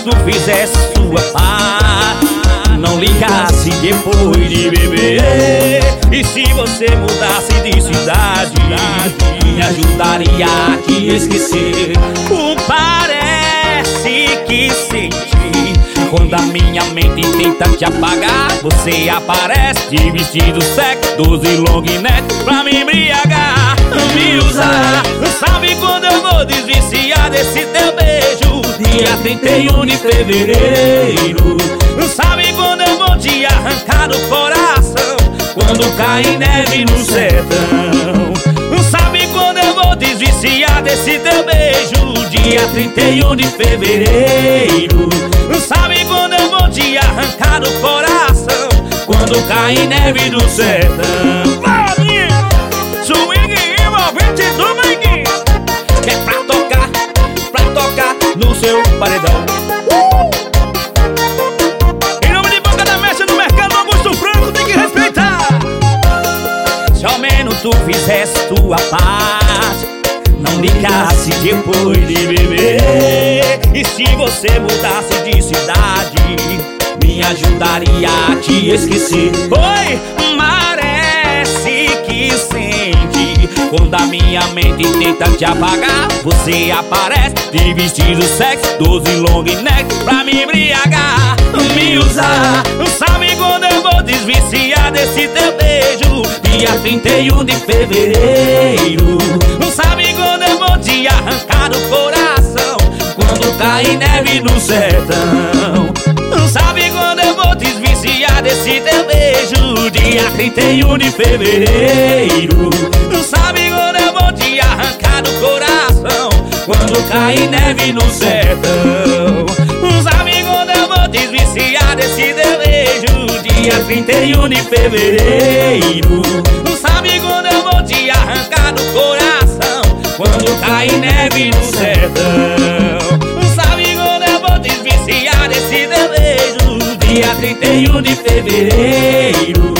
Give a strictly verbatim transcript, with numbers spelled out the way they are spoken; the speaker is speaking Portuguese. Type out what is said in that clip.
tu fizesse sua parte, não ligasse depois de beber, e se você mudasse de cidade, me ajudaria a te esquecer. O parece que senti quando a minha mente tenta te apagar. Você aparece de vestido sexy e long neck pra me embriagar, me usar. Sabe quando eu vou desviciar desse teu beijo? Dia trinta e um de fevereiro. Sabe quando eu vou te arrancar do coração? Quando cai neve no sertão. Sabe quando eu vou desviciar desse teu beijo? Dia trinta e um de fevereiro. Sabe quando eu vou te arrancar do coração? Quando cai neve no sertão. Swing envolvente do Manguinho, que é pra tocar, pra tocar no seu paredão. uh! Em nome de Boca da Mecha no mercado Augusto Franco, tem que respeitar. Se ao menos tu fizesse tua parte, não ligasse depois de beber, e se você mudasse de cidade, me ajudaria a te esquecer. Oi, parece que sente quando a minha mente tenta te apagar. Você aparece de vestido sexy, doze long neck pra me embriagar, me usar. Sabe quando eu vou desviciar desse teu beijo? Dia trinta e um de fevereiro. Sabe quando eu vou te arrancar do coração? Quando cai neve no sertão. Sabe quando eu vou desviciar desse teu beijo? Dia trinta e um de fevereiro. Sabe quando eu vou te arrancar do coração? Quando cai neve no sertão. Sabe quando eu vou desviciar desse teu beijo? Dia trinta e um de fevereiro. Sabe quando eu vou te arrancar do coração? Quando cai neve no sertão. Sabe quando eu vou desviciar desse teu beijo? Dia trinta e um de fevereiro.